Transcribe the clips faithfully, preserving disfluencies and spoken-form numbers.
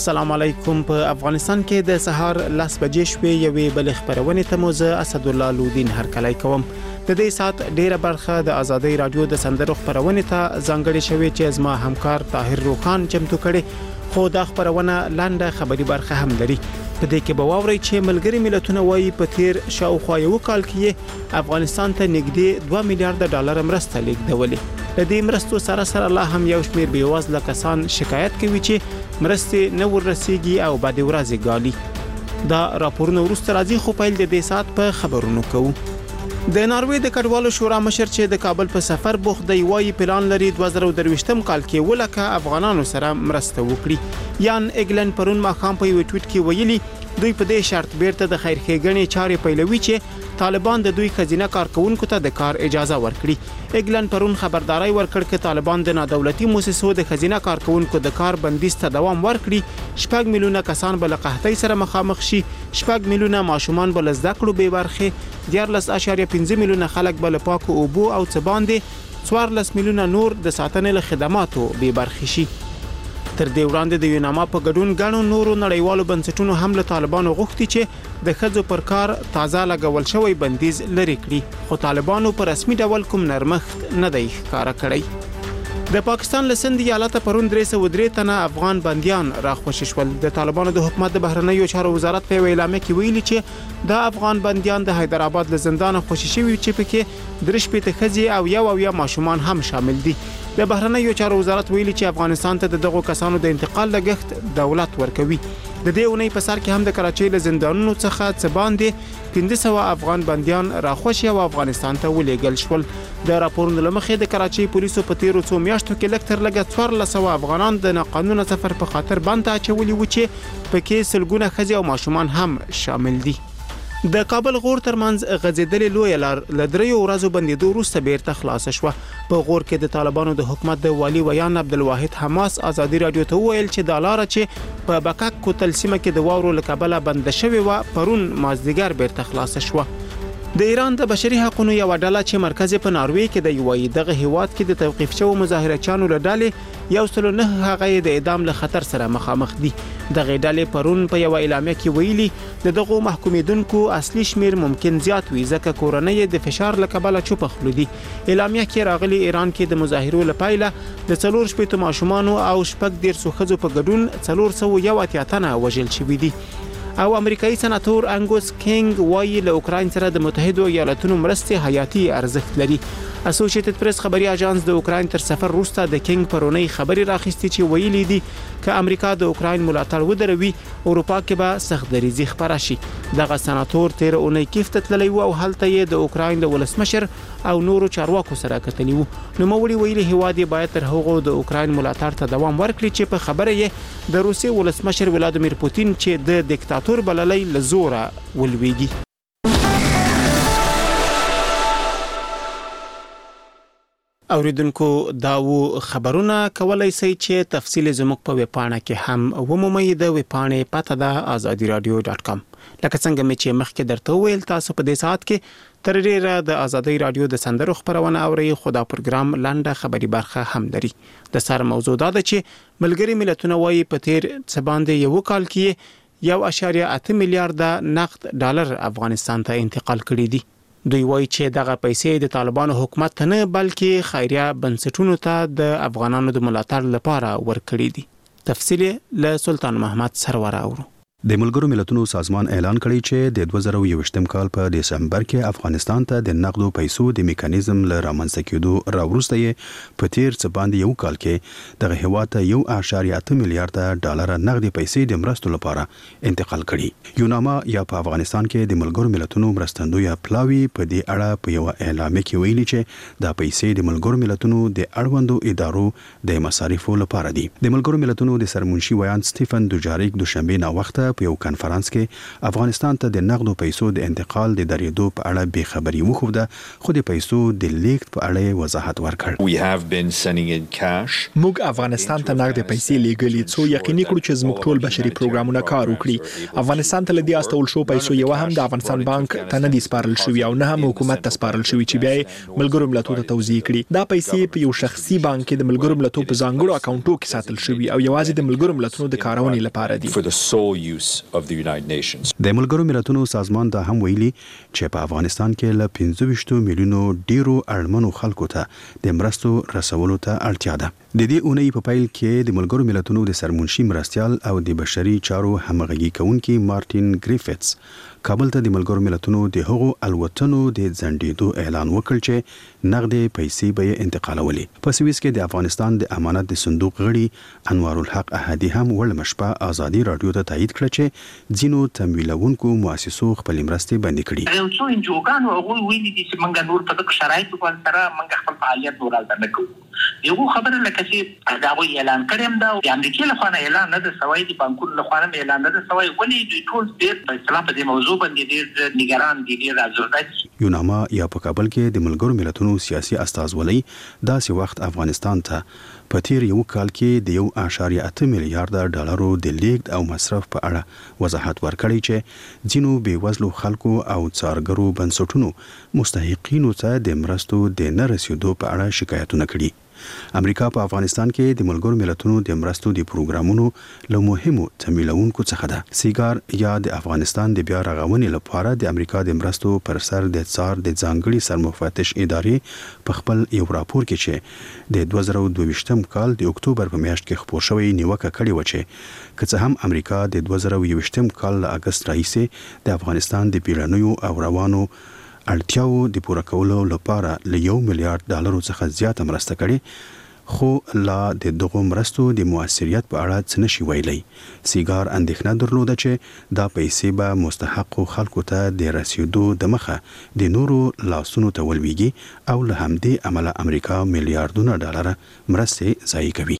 السلام علیکم. په افغانستان کې د سهار لاس بجې شوې یوې بل خبرونه ته موزه اسد الله لودین هرکلی کوم. د دې سات ډیره برخه د آزادۍ رادیو د سندرو خبرونه ته ځانګړې شوې چې زما همکار طاهر روخان چمتو کړي، خو دا خبرونه لاندې خبري برخه هم لري. په دې کې به واوري چې ملګری ملتونه وايي په تیر شاوخوا یو کال کې افغانستان ته نږدې دوه میلیارډ ډالر مرسته لیږدولې. د دې مرستو سره سره الله هم یو شمېر بېوزله کسان شکایت کوي چې مرستې نه ورسیږي او بعد ورځې ګالي. دا راپورونه وروسته راځي، خو پیل د دې سات په خبرونو کوو. د ناروې د کډوالو شورا مشر چې د کابل په سفر بوخت دی وايي پلان لري دوه زره او درویشتم کال کې ولکه افغانانو سره مرسته وکړي. یان اګلن پرون ماښام په یو ټویټ کې ویلي دوی په دې شرط بیرته د خیر ښېګڼې چارې پیلوي چې طالبان د دوی خزینه کارکونکو ته د کار اجازه ورکړي. اګلن پرون خبرداري ورکړ چې طالبان د نادولتي مؤسسو د خزینه کارکونکو د کار بندیز ته دوام ورکړي. شپږ میلیونه کسان بل قحطۍ سره مخامخ شي، شپږ میلیونه ماشومان بل زده کړو به برخه، دیارلس اشاریه پنځه میلیونه خلک بل پاکو اوبو او څه باندې څوارلس میلیونه نور د ساتنې له خدماتو به برخه شي. تر دې وړاندې د یوناما په ګډون غاڼو نورو نړیوالو بنسټونو هم له طالبانو غوښتي چې د خځو پر کار تازه لګول شوی بندیز لري کړي، خو طالبانو په رسمي ډول کوم نرمښت نه دی ښکارا کړی. د پاکستان له سند ایالت پرون درې سوه درې تنه افغان بنديان راخوشي شول. د طالبانو د حکومت د بهرنیو چارو وزارت په اعلامیه کې ویلي چې د افغان بنديان د حیدرآباد له زندان خوشي شوي چې پکې درش پېته خځې او یو او یا ماشومان هم شامل دي. د بهرنیو چارو وزارت ویلي چې افغانستان ته د دغو کسانو د انتقال لګښت دولت ورکوي. د دې اونۍ په سر کې هم د کراچۍ له زندانونو څخه څه باندې پنځه سوه افغان بنديان راخوشي او افغانستان ته ولېږل شول. د راپورونو له مخې د کراچۍ پولیسو په تیرو څو میاشتو کې لږ تر لږه څوارلس سوه افغانان د ناقانونه سفر په خاطر بند ته اچولي وو چې پکې سلګونه ښځې او ماشومان هم شامل دي. د کابل غور ترمنځ غځېدلې لویه لار له دریو ورځو بندېدو وروسته بیرته خلاصه شوه. په غور کې د طالبانو د حکومت د والي ویان عبدالواحد حماس آزادي رادیو ته وویل چې دا لاره چې په بکک کوتل سیمه کې د واورو له کبله بنده شوې وه پرون مازدیګر بیرته خلاصه شوه. د ایران د بشري حقوقو یو ډله چې مرکز په ناروې کې د یوې دغه هیواد کې د توقیف شوو مظاهرچیانو له ډلې یو سل نه هغه د اعدام له خطر سره مخامخ دي. دغه ډلې پرون په یو اعلامیه کې ویلي د دغو محکومیدونکو اصلي شمیر ممکن زیات وي ځکه کورنۍ د فشار له کبله چوپ خلو دي. اعلامیه کې راغلي ایران کې د مظاهرو لپاره د څلور شپېتو ماشومان او شپږ دیرشو ښځو په ګډون څلور سوه یو اتیا تنه وژل شوي دي. او امریکایي سناتور انګوس کینګ وايي له اوکراین سره د متحده ایالاتونو مرستې حیاتي ارزښت لري. اسوسییټډ پریس خبري اژانس د اوکراین تر سفر وروسته د کینګ پرونی خبري راخستي چې ویلي دي چې امریکا د اوکراین ملاتړ ودروي اروپا کې به سخت دریزي خبره شي. دغه سناتور تیر اونۍ کیف ته تللی و او هلته یې د اوکراین د ولسمشر او نورو چارواکو سره کتلی وو. نو موړي ویلي هیواد باید تر هغو د اوکراین ملاتړ ته دوام ورکړي چې په خبره یې د روسي ولسمشر ولادیمیر پوتین چې د دیکتاتور بللی لزوره ولويږي. اوریدونکو داو خبرونه کولای شي چې تفصیل زموږ په ویب پاڼه کې هم ومومئ. د ویب پاڼې پته ده آزادي رادیو ډاټ کام. لکه څنګه مې چې مخکې درته وویل تاسو په دې ساعت کې تر ډیره د آزادي رادیو د سندرو خبرونه اورئ، خو دا پروګرام لاندې خبري برخه هم لري. د سر موضوع دا ده چې ملګری ملتونه وايي په تیر څه باندې یو کال کې یو اشاریه اته میلیارډ نقد ډالر افغانستان ته انتقال کړي دي. دوی وایي چې دغه پیسې د طالبانو حکومت ته نه بلکې خیریه بنسټونو ته د افغانانو د ملاتړ لپاره ورکړي دي. تفصیل له سلطان محمد سرور اورو. د ملګرو ملتونو سازمان اعلان کړی چې د دوه زره او یوویشتم کال په دسمبر کې افغانستان ته د نقدو پیسو د میکانیزم له رامنځته کېدو راوروسته یې په تیر څه باندې یو کال کې دغه هیواد ته یو اعشاریه اته میلیارډ ډالر نقدي پیسې د مرستو لپاره انتقال کړي. یوناما یا په افغانستان کې د ملګرو ملتونو مرستندوی پلاوی په دې اړه په یو اعلامیه کې ویلي چې دا پیسې د ملګرو ملتونو د اړوندو ادارو د مصارفو لپاره دي. د ملګرو ملتونو د سرمنشي ویان سټیفن دوجاریک دوشنبه نا وخته سره په یو کانفرنس کې افغانستان ته د نقدو پیسو د انتقال د درېدو په اړه بې خبري وښوده، خو د پیسو د لیږد په اړه وضاحت ورکړ. موږ افغانستان ته نقد پیسې لیږلې څو یقیني کړو چې زموږ ټول بشري پروګرامونه کار وکړي. افغانستان ته لدی استول شو پیسو یو هم د افغانستان بانک ته نه دي سپارل شوی او نه هم حکومت ته سپارل شوی چې بیا ملګرو ملتونو ته توزیع کړي. دا پیسې په یو شخصي بانک کې د ملګرو ملتونو په ځانګړو اکاونټونو کې ساتل شوی او یوازې د ملګرو ملتونو د کارونې لپاره دي. د ملګرو ملتونو سازمان دا هم ویلي چې په افغانستان کې له پنځه ویشت میلیونو ډیرو اړمنو خلکو ته د مرستو رسولو ته اړتیا ده. د دې اونۍ په پیل کې د ملګرو ملتونو د سرمنشي مرستيال او د بشري چارو همغږي کوونکي مارټین ګریفټس کابل ته د ملګرو ملتونو د هغو الوتنو د ځنډېدو اعلان وکړ چې نقدې پیسې به یې انتقالولې. په سویس کې د افغانستان د امانت د صندوق غړي انوار الحق احدي هم ولمه شپه ازادي رادیو ته تایید کړ چې ځینو تمویلونکو مؤسسو خپل مرستې بندي کړي. یو څو انجوګانو هغه ویلي دي چې موږ نور په دغه شرایطو باندې سره موږ خپل فعالیت ورالته نه کوو. یو خبره لکه چې دا وی اعلان کړم دا د امریکا له خوا اعلان نه د سوي د بانکونو له خوا اعلان نه د سوي ولې دوی ټول ډېر په اصطلاح په دې موضوع باندې ډېر نگران دي ډېر راځي. یوناما یا په کابل کې د ملګرو ملتونو سیاسي استازولۍ داسې وخت افغانستان ته په تیر یو کال کې د یو اعشاریه اته میلیارډ ډالرو د لیږد او مصرف په اړه وضاحت ورکړی چې ځینو بیوزلو خلکو او څارګرو بنسټونو مستحقینو ته د مرستو د نه رسیدو په اړه شکایتونه کړي. امریکا په افغانستان کې د ملګرو ملتونو د مرستو د پروګرامونو له مهمو تمویلونکو څخه ده. سیګار یا د افغانستان د بیا رغونې لپاره د امریکا د مرستو پر سر د څار د ځانګړي سرمفتش ادارې په خپل یو راپور کې چې د دوه زره دوه ویشتم کال د اکتوبر په میاشت کې خپور شوی نیوکه کړې و چې که څه هم امریکا د دوه زره یو ویشتم کال له اگست راهیسې د افغانستان د بیړنیو او روانو اړتیاو د پوره کولو لپاره له یو میلیارډ ډالرو څخه زیاته مرسته کړې، خو لا د دغو مرستو د موثریت په اړه څه نشي ویلی. سیګار اندېښنه درلوده چې دا پیسې به مستحقو خلکو ته د رسیدو د مخه د نورو لاسونو ته ولویږي او له همدې امله امریکا میلیارډونه ډالر مرستې ضایع کوي.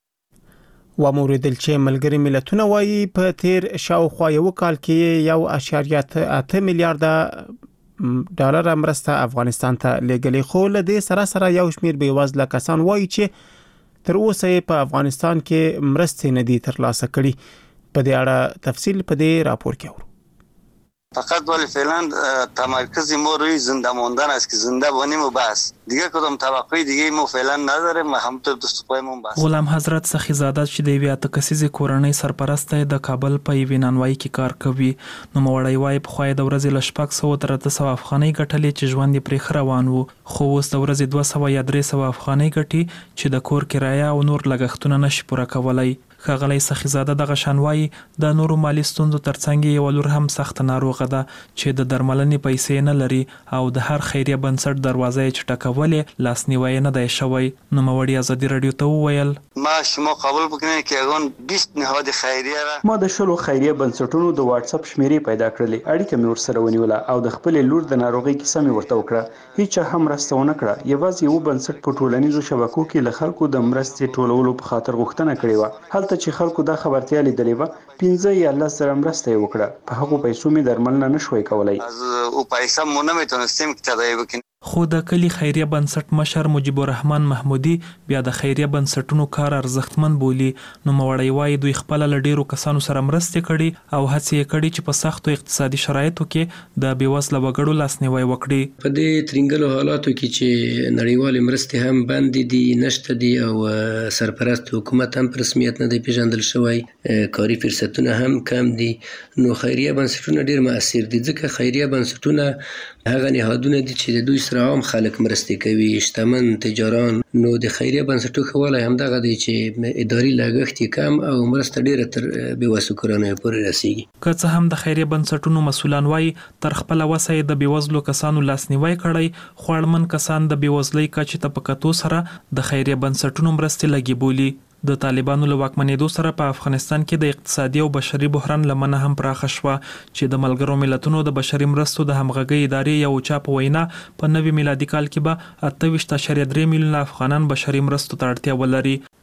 و موردل چې ملګری ملتونه وایي په تیر شاوخوا یو کال کې یو اعشاریه اته میلیارډ ډالر مرسته افغانستان ته لګلې، خو له دې سره سره یو شمیر بیوزله کسان وایي چې تر اوسه په افغانستان کې مرستې نه دي ترلاسه کړي. په دې اړه تفصیل په دې راپور کې اورو. فقط ولی فعلا تمرکز ما روی زنده ماندن است که زنده بانیم و بس، دیگه کدام توقعی دیگه ما فعلا نداریم. همونطور دستپایمون بس. غلام حضرت سخیزاده چې د یوې اته کسیزې کورنۍ سرپرست د کابل په یوې نانوایي کې کار کوي، نو موړی وایي پخوا یې د ورځې له شپږ سوه تر اته سوه افغانۍ ګټلې چې ژوند یې پرې ښه روان و، خو اوس د ورځې دوه سوه یا درې سوه افغانۍ ګټي چې د کور کرایه او نور لګښتونه نشي پوره کولی. ښاغلی سخیزاده دغه شان وایي د نورو مالي ستونزو ترڅنګ یې یوه لور هم سخته ناروغه ده چې د درملنې پیسې نه لري او د هر خیریه بنسټ دروازه یې چټکولې لاسنیوی نه دی شوی. نوموړي ازادي راډیو ته وویل ما شما قبول بکنید که اون بیست نهاد خیریه را ما د شلو خیریه بنسټونو د واتس اپ شمیرې پیدا کړلې، اړیکه مې ورسره ونیوله او د خپلې لور د ناروغۍ کیسه مې ورته وکړه. هیڅ هم مرسته ونه کړه. یوازې یو بنسټ په ټولنیزو شبکو کې له خلکو د مرستې ټولولو په خاطر غوښتنه کړې وه. هلته چې خلکو دا خبرتیا لیدلې وه، پنځه یا لس زره مرسته یې وکړه. په هغو پیسو مې درملنه نشوی کولی. از او پیسه مو نمیتونستیم که تداوی بکنیم. خو د کلی خیریه بنسټ مشر مجیب الرحمن محمودي بیا د خیریه بنسټونو کار ارزښتمن بولي. نو موړی وایي دوی خپل له ډیرو کسانو سره مرستې کړي او هڅې یې کړي چې په سختو اقتصادي شرایطو کې د بیوزله وګړو لاسنیوی وکړي. په دې ترینګلو حالاتو کې چې نړیوالې مرستې هم بندې دي، نشته دي او سرپرست حکومت هم په رسمیت نه دی پیژندل شوی، کاري فرصتونه هم کم دي، نو خیریه بنسټونه ډیر مؤثر دي. ځکه خیریه بنسټونه هغه نهادونه دي چې د دوی سره عام خلک مرستې کوي، شتمن تجاران. نو د خیریه بنسټو ښه والی همدغه دی چې اداري لګښت یې کم او مرسته ډیره تر بېوسو کورنیو پورې رسیږي. که څه هم د خیریه بنسټونو مسؤلان وایي تر خپله وسه یې د بېوزلو کسانو لاسنیوی کړی، خو اړمن کسان د بېوزلۍ کچې ته په کتو سره د خیریه بنسټونو مرستې لږې بولي. د طالبانو له واکمنېدو سره په افغانستان کې د اقتصادي او بشري بحران لمنه هم پراخه شوه چې د ملګرو ملتونو د بشري مرستو د همغږۍ ادارې یو چا په وینا په نوي میلادي کال کې به اته ویشت اعشاریه درې میلیونه افغانان بشري مرستو ته اړتیا ولري.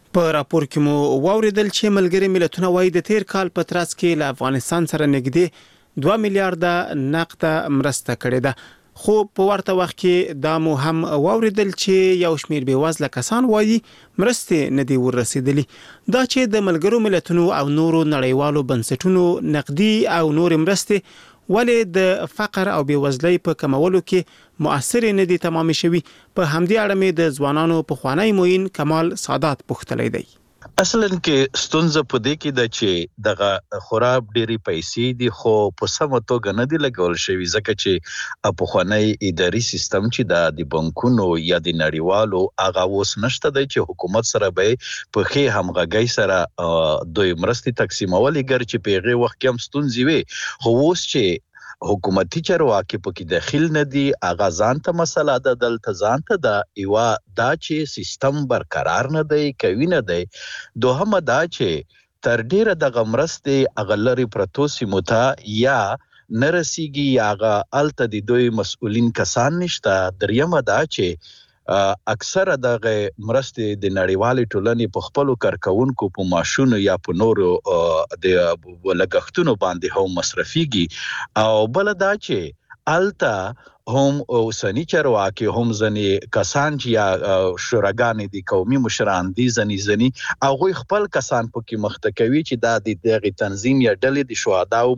په راپور کې مو واوریدل چې ملګري ملتونه وايي د تیر کال په ترڅ کې له افغانستان سره نږدې دوه میلیارډ نقد مرسته کړې ده، خو په ورته وخت کې دا مو هم واوریدل چې یو شمېر بېوزله کسان وايي مرستې نه دي ورسېدلي. دا چې د ملګرو ملتونو او نورو نړیوالو بنسټونو نقدي او نورې مرستې ولې د فقر او بېوزلۍ په کمولو کې مؤثرې نه دي تمامې شوي، په همدې اړه مې د ځوانانو پخوانی معین کمال سادات پوښتلی دی. اصلا کې ستونزه په دې کې ده چې دغه خراب ډېری پیسې دي خو په سمه توګه نه دي لګول شوي، ځکه چې پخوانی اداري سیستم چې د بانکونو یا د نړیوالو هغه اوس نشته دی چې حکومت سره به په ښې همغږۍ سره دوی مرستې تقسیمولې، ګر چې په هغې وخت کې هم ستونزې وې، خو اوس چې حکومتي چارواکي پکې داخل نه دي هغه ځان ته مسله ده، دلته ځان ته ده یوه دا چې سیستم برقرار نه دی، قوي نه دی. دوهمه دا چې تر ډیره دغه مرستې هغه لرې پرتو سیمو ته یا نه رسیږي یا هغه هلته د دوی مسؤلین کسان نشته. دریمه دا چې اکثره دغه مرستې د نړیوالې ټولنې په خپلو کارکوونکو په معاشونو یا په نورو د لګښتونو باندې هم مصرفیږي، او بله دا چې هلته هم اوسني چارواکي هم ځینې کسان چې یا شوراګانې دي قومي مشران دي ځینې ځینې هغوی خپل کسان پکې مخته کوي چې دا د دغې تنظیم یا ډلې د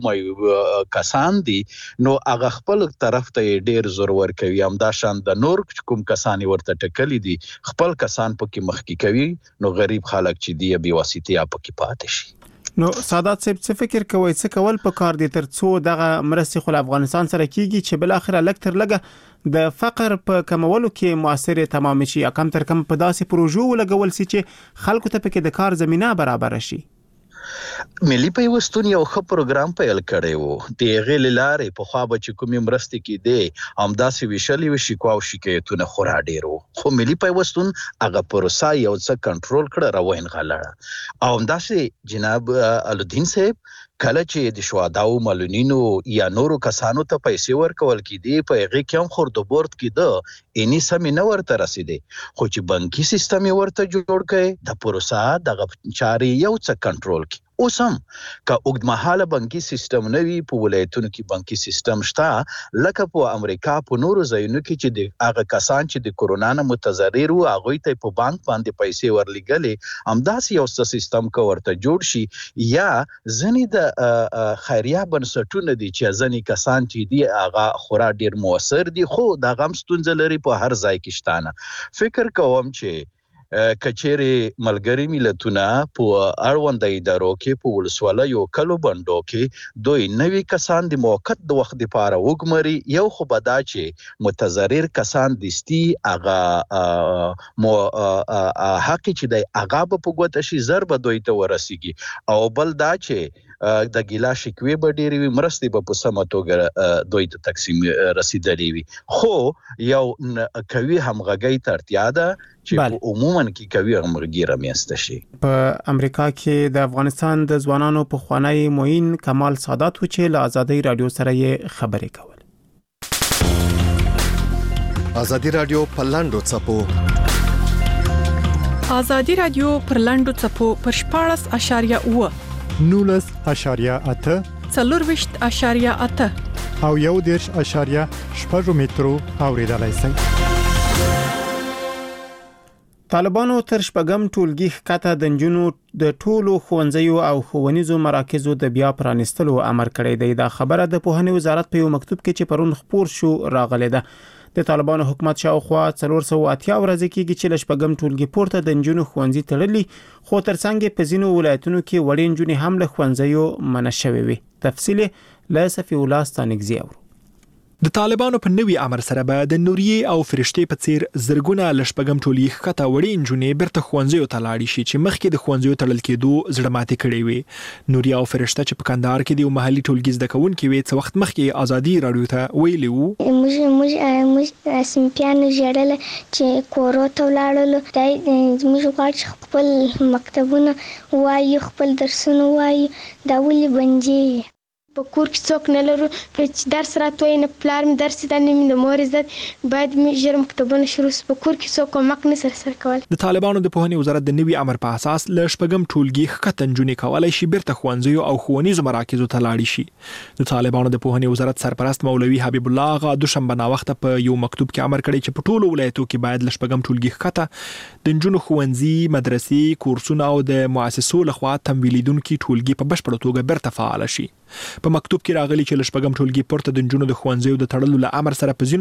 شهداو کسان دي، نو هغه خپل طرف ته یې ډېر زور ورکوي. همداشان د نور کوم کسان ورته ټکلي دي خپل کسان پکې مخکې کوي، نو غریب خلک چې دي بې واسطې پکې پاتې شي. نو سادات صاحب څه فکر کوي څه کول په کار دي تر څو دغه مرستې خو افغانستان سره کیږي چې بل اخر لګ تر لګه د فقر په کمولو کې موثر تمام شي، یا کم تر کم په داسې پروژو ولګول شي چې خلکو ته پکې د کار زمينه برابر شي. ملي پیوستون یو ښه پروګرام پیل کړی و، د هغې له لارې پخوا به چې کومې مرستې کېدې همداسې ویشلې وې، شکوا او شکایتونه خورا ډېر و، خو ملي پیوستون هغه پروسه یو څه کنټرول کړه، راونغاړه. او همداسې جناب الدین صاحب کله چې د شهداو معلولینو یا نورو کسانو ته پیسې ورکول کېدې په هغې کې هم خوردوبورد کېده، اینې سمې نه ورته رسېدې، خو چې بانکي سیستم یې ورته جوړ کړی د پروسه دغه چارې یو څه کنټرول کړي. اوس هم که اوږدمهاله بانکي سیستم نه وي، په ولایتونو کې بانکي سیستم شته، لکه په امریکا په نورو ځایونو کې چې د هغه کسان چې د کورونا نه متضرر وو هغوی ته په بانک باندې پیسې ورلیږلې، همداسې یو څه سیستم که ورته جوړ شي. یا ځینې د خیریه بنسټونه دي چې ځینې کسان چې دي هغه خورا ډېر مؤثر دي، خو دغه هم ستونزه لري په هر ځای کې شته نه. فکر کوم چې کچېرې ملګري ملتونه په اړونده ادارو کې په ولسوالیو کلو بندو کې دوی نوي کسان د موقت د وخت لپاره وګمري، یو خو به دا چې متضرر کسان دستي هغه حق چې دی هغه به په ګوته شي، زر به دوی ته ورسیږي، او بل دا چې د ګیلا شکوې به ډېرې وي، مرستې به په سمه توګه دوی ته تقسیم رسیدلې وي، خو یو قوي همغږۍ ته اړتیا ده چې عموما کې قوي همغږي رامنځته شي. په امریکا کې د افغانستان د ځوانانو پخوانی معین کمال سادات و چې له ازادي رادیو سره یې خبرې کول. ازادي رادیو په لاندو چپو ازادي رادیو پر لاندو چپو پر شپاړس اشاریه اوه نولس اشاریه اته څلورویشت اشاریه اته او یو دېرش اشاریه شپږ مترو اوریدلای شئ. طالبانو تر شپږم ټولګي ښکته د نجونو د ټولو ښوونځیو او ښوونیزو مراکزو د بیا پرانیستلو امر کړی دی. دا خبره د پوهنې وزارت په یو مکتوب کې چې پرون خپور شو راغلی ده. د طالبانو حکومت شاوخوا څلور سوه اتیا ورځې کېږي چې له شپږم ټولګي پورته د نجونو ښوونځي تړلي، خو ترڅنګ یې په ځینو ولایتونو کې وړې نجونې هم له ښوونځیو منع شوې وي. تفصیل له صفي الله ستانکزي اورو. د طالبانو په نوي امر سره به د نوریې او فرشتې په څیر زرګونه له شپږم ټولګي ښکته وړې نجونې بیرته ښوونځیو ته لاړې شي چې مخکې د ښوونځیو تړل کېدو زړه ماتې کړې وې. نوریه او فرشته چې په کندهار کې د یو محلي ټولګي زده کوونکې وې څه وخت مخکې ازادي راډیو ته ویلي وو موږ موږ موږ سیمپیانو ژړل چې کورو ته ولاړلو، موږ غواړو چې خپل مکتبونه ووایو، خپل درسونه ووایو، دا ولې بندي. په کور کې څوک نه لرو چې درس راته نه پلار مې درس ته نه د مور عزت باید مې ژر مکتبونه شروع په کور کې څوک کومک نه سره سره کول. د طالبانو د پوهنې وزارت د نوي امر په اساس ل شپږم ټولګي ښکته نجونې کولای شي بیرته ښوونځیو او ښوونیزو مراکزو ته لاړې شي. د طالبانو د پوهنې وزارت سرپرست مولوي حبیب الله غا دوشنبه ناوخته په یو مکتوب کې امر کړی چې په ټولو ولایتو کې باید ل شپږم ټولګي ښکته د نجونو ښوونځي، مدرسې، کورسونه او د مؤسسو لخوا تمویلیدونکي ټولګي په بشپړه توګه بیرته فعال شي. په مکتوب کې راغلي چې ل شپږم ټولګي پورته د نجونو د ښوونځیو د تړلو له امر سره په ځینو